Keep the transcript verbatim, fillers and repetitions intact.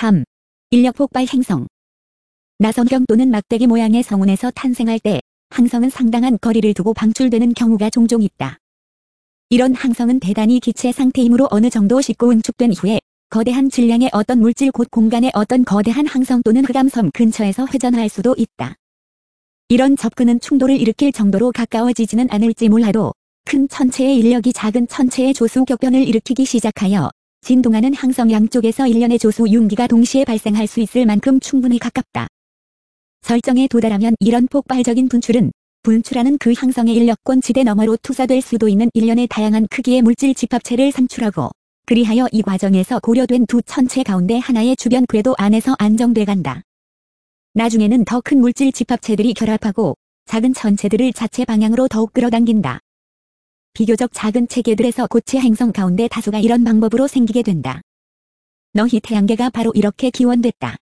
삼. 인력 폭발 행성. 나선경 또는 막대기 모양의 성운에서 탄생할 때 항성은 상당한 거리를 두고 방출되는 경우가 종종 있다. 이런 항성은 대단히 기체 상태이므로 어느 정도 식고 응축된 후에 거대한 질량의 어떤 물질 곧 공간의 어떤 거대한 항성 또는 흑암섬 근처에서 회전할 수도 있다. 이런 접근은 충돌을 일으킬 정도로 가까워지지는 않을지 몰라도 큰 천체의 인력이 작은 천체의 조수 격변을 일으키기 시작하여 진동하는 항성 양쪽에서 일련의 조수 융기가 동시에 발생할 수 있을 만큼 충분히 가깝다. 설정에 도달하면 이런 폭발적인 분출은 분출하는 그 항성의 인력권 지대 너머로 투사될 수도 있는 일련의 다양한 크기의 물질 집합체를 산출하고 그리하여 이 과정에서 고려된 두 천체 가운데 하나의 주변 궤도 안에서 안정돼 간다. 나중에는 더 큰 물질 집합체들이 결합하고 작은 천체들을 자체 방향으로 더욱 끌어당긴다. 비교적 작은 체계들에서 고체 행성 가운데 다수가 이런 방법으로 생기게 된다. 너희 태양계가 바로 이렇게 기원됐다.